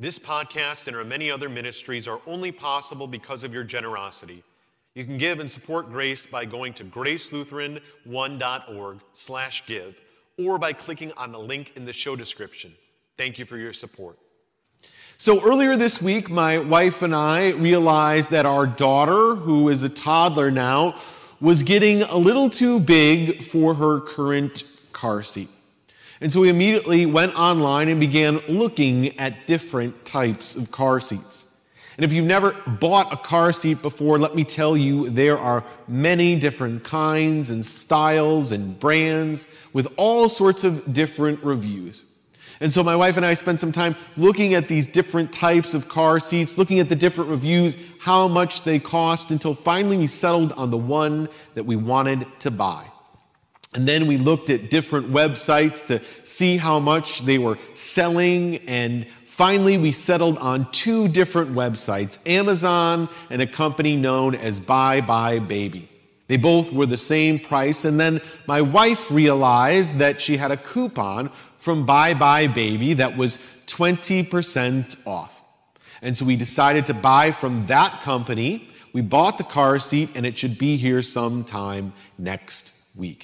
This podcast and our many other ministries are only possible because of your generosity. You can give and support Grace by going to gracelutheran1.org/give or by clicking on the link in the show description. Thank you for your support. So earlier this week, my wife and I realized that our daughter, who is a toddler now, was getting a little too big for her current car seat. And so we immediately went online and began looking at different types of car seats. And if you've never bought a car seat before, let me tell you, there are many different kinds and styles and brands with all sorts of different reviews. And so my wife and I spent some time looking at these different types of car seats, looking at the different reviews, how much they cost, until finally we settled on the one that we wanted to buy. And then we looked at different websites to see how much they were selling, and finally we settled on two different websites, Amazon and a company known as buybuy BABY. They both were the same price, and then my wife realized that she had a coupon from buybuy BABY that was 20% off. And so we decided to buy from that company. We bought the car seat, and it should be here sometime next week.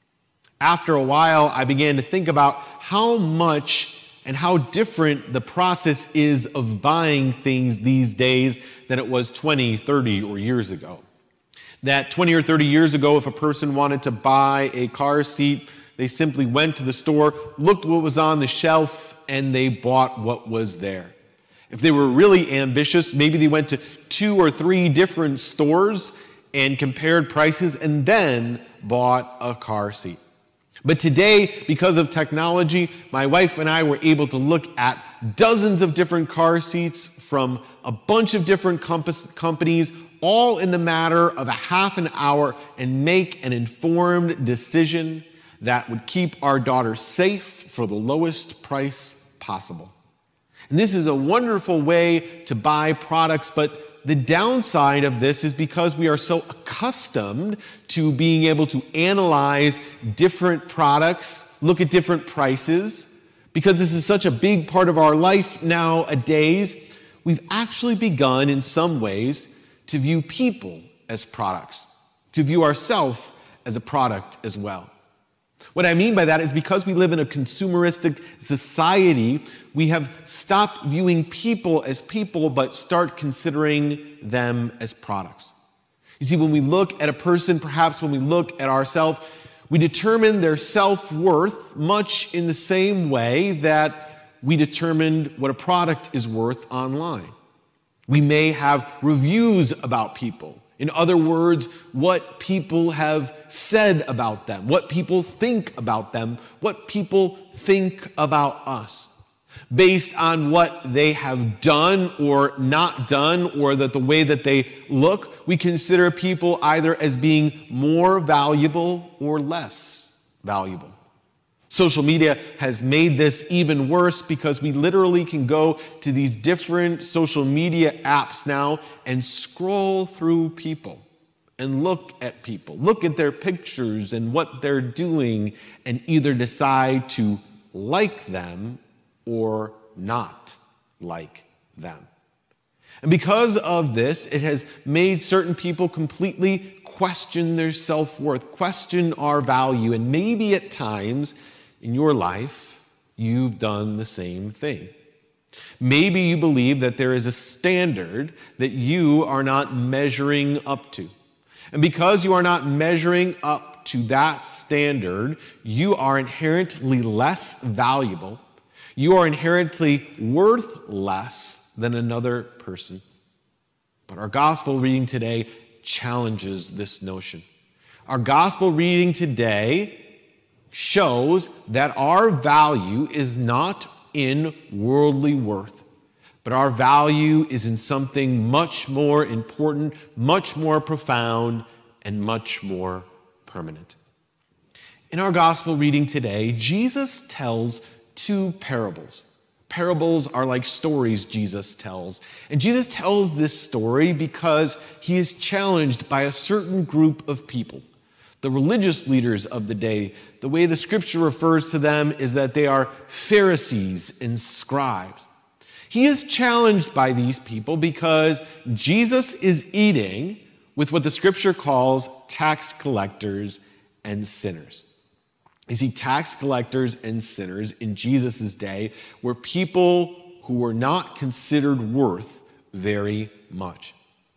After a while, I began to think about how much and how different the process is of buying things these days than it was 20, 30, or years ago. That 20 or 30 years ago, if a person wanted to buy a car seat, they simply went to the store, looked what was on the shelf, and they bought what was there. If they were really ambitious, maybe they went to 2 or 3 different stores and compared prices and then bought a car seat. But today, because of technology, my wife and I were able to look at dozens of different car seats from a bunch of different companies, all in the matter of a half an hour, and make an informed decision that would keep our daughter safe for the lowest price possible. And this is a wonderful way to buy products, but the downside of this is because we are so accustomed to being able to analyze different products, look at different prices, because this is such a big part of our life nowadays, we've actually begun in some ways to view people as products, to view ourselves as a product as well. What I mean by that is because we live in a consumeristic society, we have stopped viewing people as people, but start considering them as products. You see, when we look at a person, perhaps when we look at ourselves, we determine their self-worth much in the same way that we determined what a product is worth online. We may have reviews about people. In other words, what people have said about them, what people think about them, what people think about us. Based on what they have done or not done, or the way that they look, we consider people either as being more valuable or less valuable. Social media has made this even worse because we literally can go to these different social media apps now and scroll through people and look at people, look at their pictures and what they're doing, and either decide to like them or not like them. And because of this, it has made certain people completely question their self-worth, question our value, and maybe at times in your life, you've done the same thing. Maybe you believe that there is a standard that you are not measuring up to. And because you are not measuring up to that standard, you are inherently less valuable. You are inherently worth less than another person. But our gospel reading today challenges this notion. Our gospel reading today shows that our value is not in worldly worth, but our value is in something much more important, much more profound, and much more permanent. In our gospel reading today, Jesus tells 2 parables. Parables are like stories Jesus tells. And Jesus tells this story because he is challenged by a certain group of people. The religious leaders of the day, the way the scripture refers to them is that they are Pharisees and scribes. He is challenged by these people because Jesus is eating with what the scripture calls tax collectors and sinners. You see, tax collectors and sinners in Jesus' day were people who were not considered worth very much.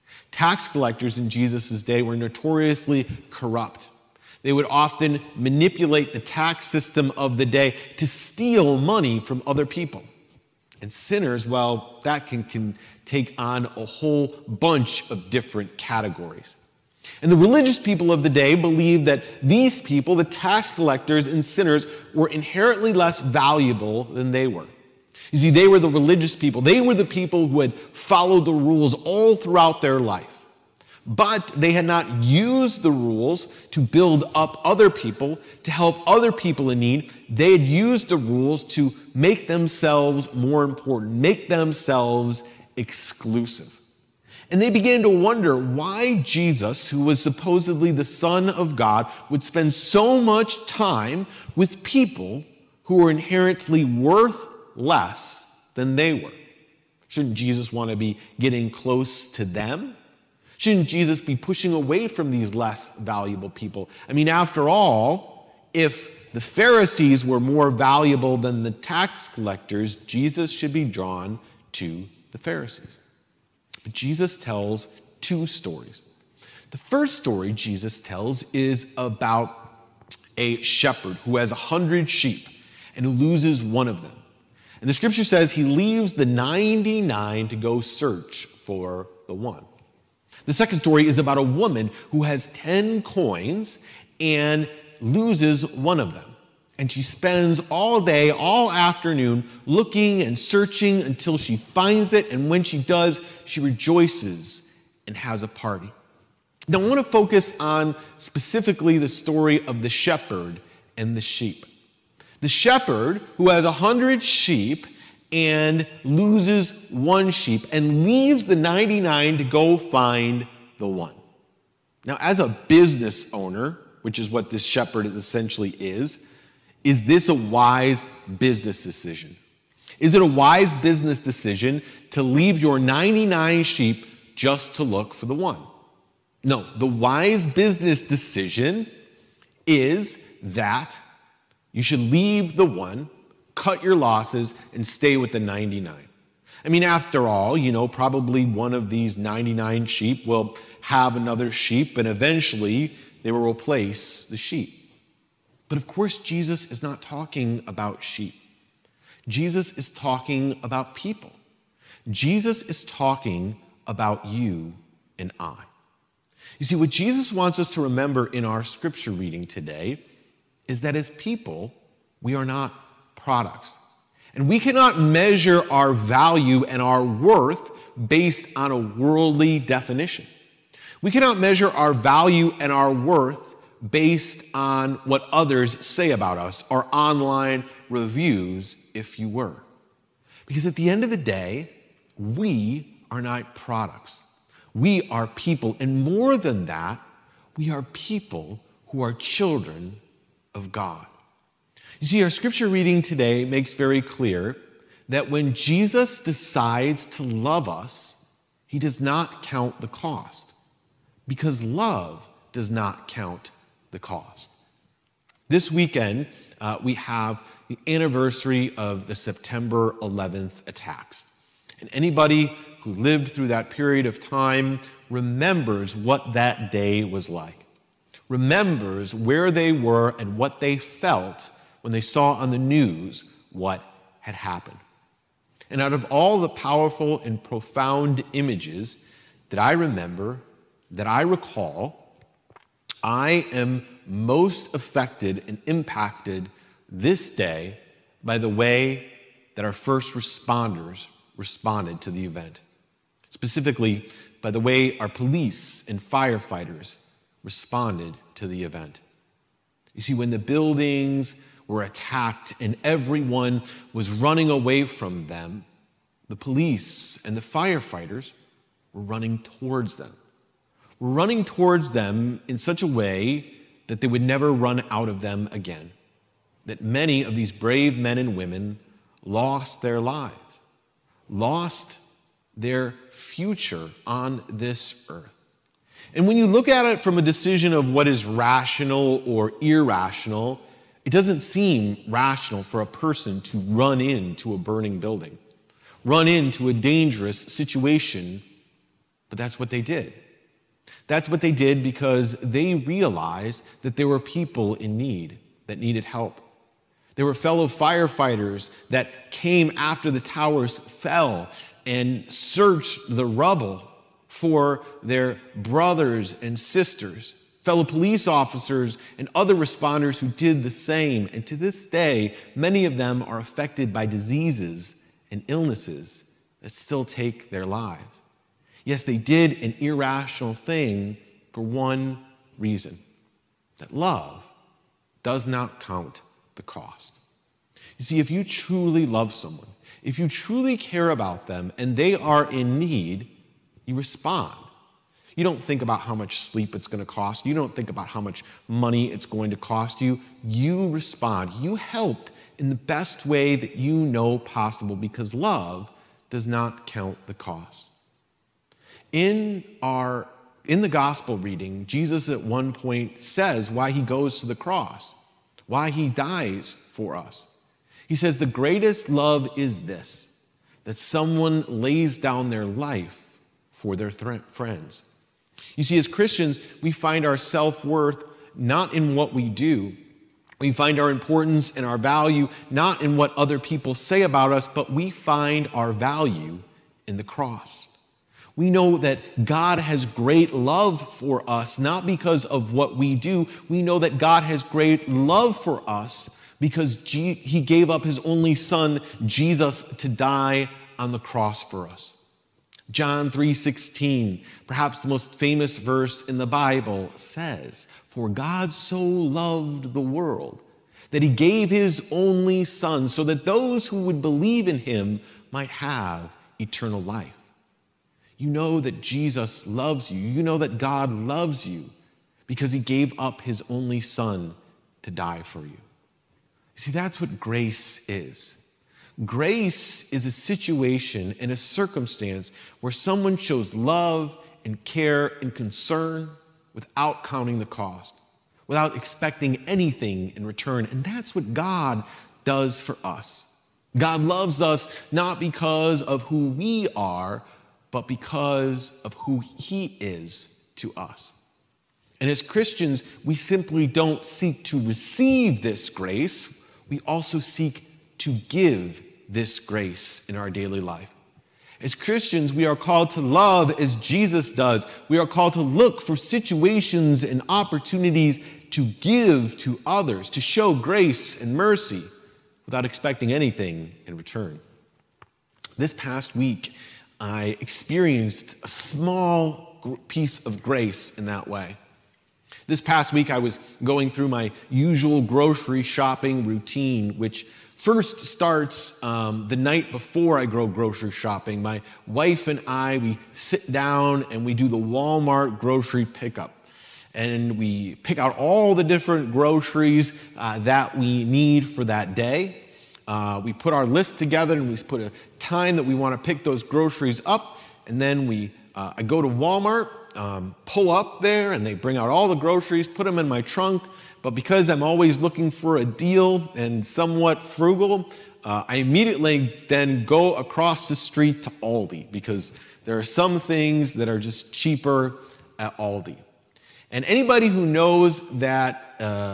Tax collectors in Jesus' day were notoriously corrupt. They would often manipulate the tax system of the day to steal money from other people. And sinners, well, that can take on a whole bunch of different categories. And the religious people of the day believed that these people, the tax collectors and sinners, were inherently less valuable than they were. You see, they were the religious people. They were the people who had followed the rules all throughout their life. But they had not used the rules to build up other people, to help other people in need. They had used the rules to make themselves more important, make themselves exclusive. And they began to wonder why Jesus, who was supposedly the Son of God, would spend so much time with people who were inherently worth less than they were. Shouldn't Jesus want to be getting close to them? Shouldn't Jesus be pushing away from these less valuable people? I mean, after all, if the Pharisees were more valuable than the tax collectors, Jesus should be drawn to the Pharisees. But Jesus tells two stories. The first story Jesus tells is about a shepherd who has 100 sheep and loses one of them. And the scripture says he leaves the 99 to go search for the one. The second story is about a woman who has 10 coins and loses one of them. And she spends all day, all afternoon, looking and searching until she finds it. And when she does, she rejoices and has a party. Now, I want to focus on specifically the story of the shepherd and the sheep. The shepherd who has 100 sheep and loses one sheep and leaves the 99 to go find the one. Now, as a business owner, which is what this shepherd essentially is this a wise business decision? Is it a wise business decision to leave your 99 sheep just to look for the one? No, the wise business decision is that you should leave the one, cut your losses, and stay with the 99. I mean, after all, probably one of these 99 sheep will have another sheep, and eventually they will replace the sheep. But of course, Jesus is not talking about sheep. Jesus is talking about people. Jesus is talking about you and I. You see, what Jesus wants us to remember in our scripture reading today is that as people, we are not products. And we cannot measure our value and our worth based on a worldly definition. We cannot measure our value and our worth based on what others say about us or online reviews, if you were. Because at the end of the day, we are not products. We are people. And more than that, we are people who are children of God. You see, our scripture reading today makes very clear that when Jesus decides to love us, he does not count the cost, because love does not count the cost. This weekend, we have the anniversary of the September 11th attacks. And anybody who lived through that period of time remembers what that day was like, remembers where they were and what they felt when they saw on the news what had happened. And out of all the powerful and profound images that I remember, that I recall, I am most affected and impacted this day by the way that our first responders responded to the event. Specifically, by the way our police and firefighters responded to the event. You see, when the buildings were attacked and everyone was running away from them, the police and the firefighters were running towards them. Running towards them in such a way that they would never run out of them again. That many of these brave men and women lost their lives. lost their future on this earth. And when you look at it from a decision of what is rational or irrational, it doesn't seem rational for a person to run into a burning building, run into a dangerous situation, but that's what they did. That's what they did because they realized that there were people in need that needed help. There were fellow firefighters that came after the towers fell and searched the rubble for their brothers and sisters, fellow police officers and other responders who did the same. And to this day, many of them are affected by diseases and illnesses that still take their lives. Yes, they did an irrational thing for one reason, that love does not count the cost. You see, if you truly love someone, if you truly care about them and they are in need, you respond. You don't think about how much sleep it's going to cost. You don't think about how much money it's going to cost you. You respond. You help in the best way that you know possible because love does not count the cost. In the gospel reading, Jesus at one point says why he goes to the cross, why he dies for us. He says, the greatest love is this, that someone lays down their life for their friends. You see, as Christians, we find our self-worth not in what we do. We find our importance and our value not in what other people say about us, but we find our value in the cross. We know that God has great love for us, not because of what we do. We know that God has great love for us because he gave up his only son, Jesus, to die on the cross for us. John 3:16, perhaps the most famous verse in the Bible, says, "For God so loved the world that he gave his only son so that those who would believe in him might have eternal life." You know that Jesus loves you. You know that God loves you because he gave up his only son to die for you. You see, that's what grace is. Grace is a situation and a circumstance where someone shows love and care and concern without counting the cost, without expecting anything in return. And that's what God does for us. God loves us not because of who we are, but because of who he is to us. And as Christians, we simply don't seek to receive this grace. We also seek to give this grace in our daily life. As Christians, we are called to love as Jesus does. We are called to look for situations and opportunities to give to others, to show grace and mercy without expecting anything in return. This past week, I experienced a small piece of grace in that way. This past week, I was going through my usual grocery shopping routine, which first starts the night before I go grocery shopping. My wife and I, we sit down and we do the Walmart grocery pickup. And we pick out all the different groceries that we need for that day. We put our list together and we put a time that we want to pick those groceries up. And then I go to Walmart, pull up there, and they bring out all the groceries, put them in my trunk. But because I'm always looking for a deal and somewhat frugal, I immediately then go across the street to Aldi because there are some things that are just cheaper at Aldi. And anybody who knows that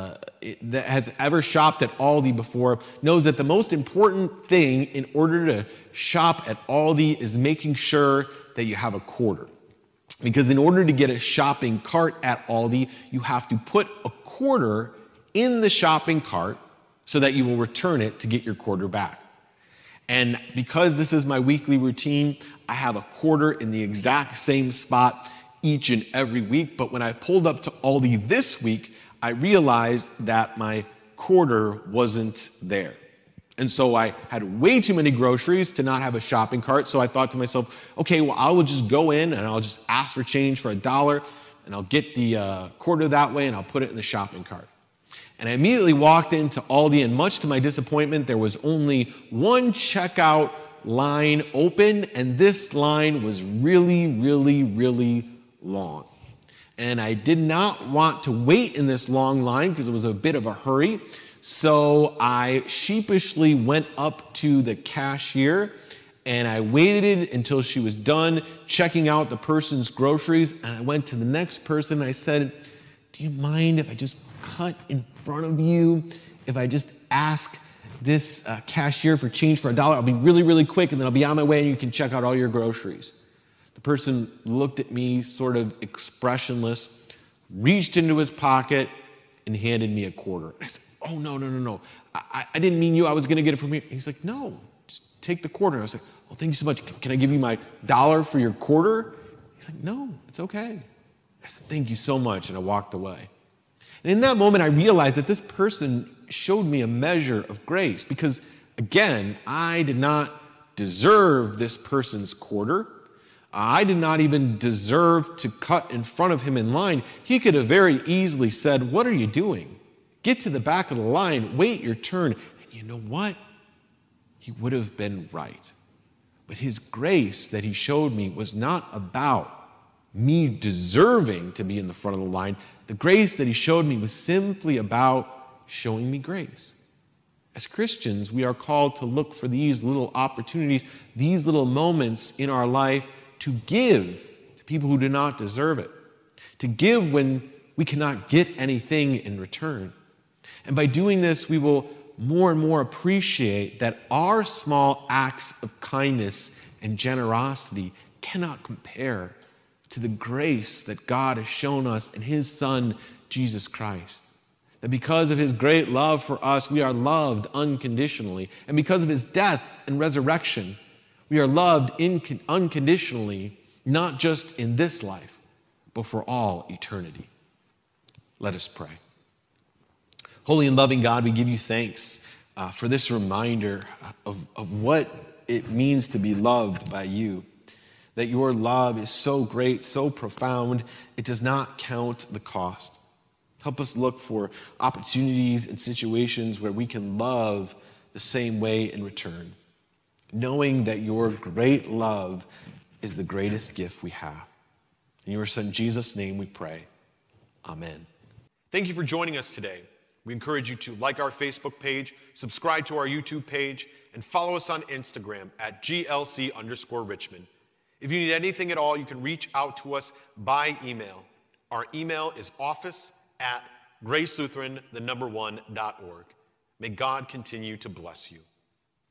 has ever shopped at Aldi before knows that the most important thing in order to shop at Aldi is making sure that you have a quarter. Because in order to get a shopping cart at Aldi, you have to put a quarter in the shopping cart so that you will return it to get your quarter back. And because this is my weekly routine, I have a quarter in the exact same spot each and every week. But when I pulled up to Aldi this week, I realized that my quarter wasn't there. And so I had way too many groceries to not have a shopping cart. So I thought to myself, okay, well, I will just go in and I'll just ask for change for $1 and I'll get the quarter that way and I'll put it in the shopping cart. And I immediately walked into Aldi, and much to my disappointment, there was only one checkout line open, and this line was really, really, really long. And I did not want to wait in this long line because it was a bit of a hurry. So I sheepishly went up to the cashier and I waited until she was done checking out the person's groceries. And I went to the next person and I said, do you mind if I just cut in front of you? If I just ask this cashier for change for $1, I'll be really, really quick and then I'll be on my way and you can check out all your groceries. The person looked at me sort of expressionless, reached into his pocket and handed me a quarter. I said, oh, no. I didn't mean you. I was going to get it from you. He's like, no, just take the quarter. I was like, oh, thank you so much. Can I give you my $1 for your quarter? He's like, no, it's okay. I said, thank you so much. And I walked away. And in that moment, I realized that this person showed me a measure of grace because, again, I did not deserve this person's quarter. I did not even deserve to cut in front of him in line. He could have very easily said, what are you doing? Get to the back of the line, wait your turn. And you know what? He would have been right. But his grace that he showed me was not about me deserving to be in the front of the line. The grace that he showed me was simply about showing me grace. As Christians, we are called to look for these little opportunities, these little moments in our life to give to people who do not deserve it, to give when we cannot get anything in return. And by doing this, we will more and more appreciate that our small acts of kindness and generosity cannot compare to the grace that God has shown us in his Son, Jesus Christ. That because of his great love for us, we are loved unconditionally. And because of his death and resurrection, we are loved unconditionally, not just in this life, but for all eternity. Let us pray. Holy and loving God, we give you thanks for this reminder of what it means to be loved by you. That your love is so great, so profound, it does not count the cost. Help us look for opportunities and situations where we can love the same way in return, knowing that your great love is the greatest gift we have. In your Son, Jesus' name we pray. Amen. Thank you for joining us today. We encourage you to like our Facebook page, subscribe to our YouTube page, and follow us on Instagram at GLC_Richmond. If you need anything at all, you can reach out to us by email. Our email is office@gracelutheran1.org. May God continue to bless you.